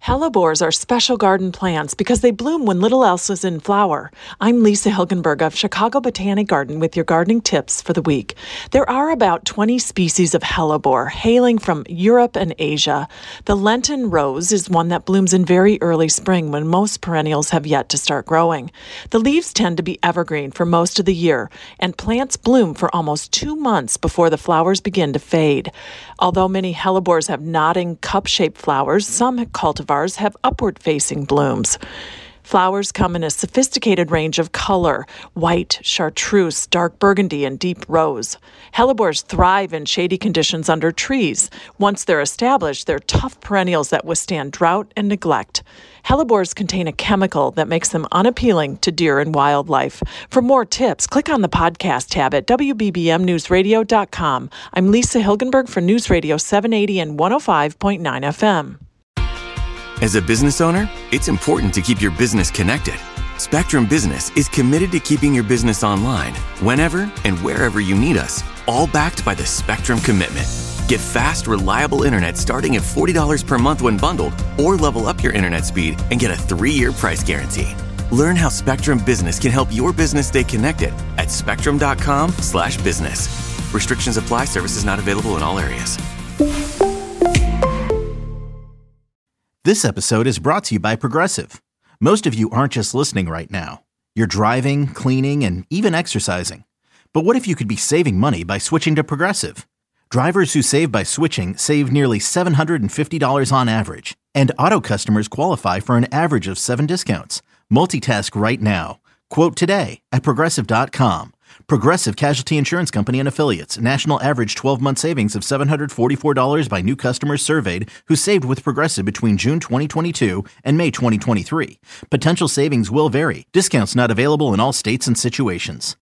Hellebores are special garden plants because they bloom when little else is in flower. I'm Lisa Hilgenberg of Chicago Botanic Garden with your gardening tips for the week. There are about 20 species of hellebore hailing from Europe and Asia. The Lenten rose is one that blooms in very early spring when most perennials have yet to start growing. The leaves tend to be evergreen for most of the year, and plants bloom for almost 2 months before the flowers begin to fade. Although many hellebores have nodding, cup-shaped flowers, some cultivars have upward-facing blooms. Flowers come in a sophisticated range of color: white, chartreuse, dark burgundy, and deep rose. Hellebores thrive in shady conditions under trees. Once they're established, they're tough perennials that withstand drought and neglect. Hellebores contain a chemical that makes them unappealing to deer and wildlife. For more tips, click on the podcast tab at WBBMNewsRadio.com. I'm Lisa Hilgenberg for News Radio 780 and 105.9 FM. As a business owner, it's important to keep your business connected. Spectrum Business is committed to keeping your business online whenever and wherever you need us, all backed by the Spectrum Commitment. Get fast, reliable internet starting at $40 per month when bundled, or level up your internet speed and get a 3-year price guarantee. Learn how Spectrum Business can help your business stay connected at spectrum.com/business. Restrictions apply. Services not available in all areas. This episode is brought to you by Progressive. Most of you aren't just listening right now. You're driving, cleaning, and even exercising. But what if you could be saving money by switching to Progressive? Drivers who save by switching save nearly $750 on average. And auto customers qualify for an average of 7 discounts. Multitask right now. Quote today at Progressive.com. Progressive Casualty Insurance Company and Affiliates. National average 12-month savings of $744 by new customers surveyed who saved with Progressive between June 2022 and May 2023. Potential savings will vary. Discounts not available in all states and situations.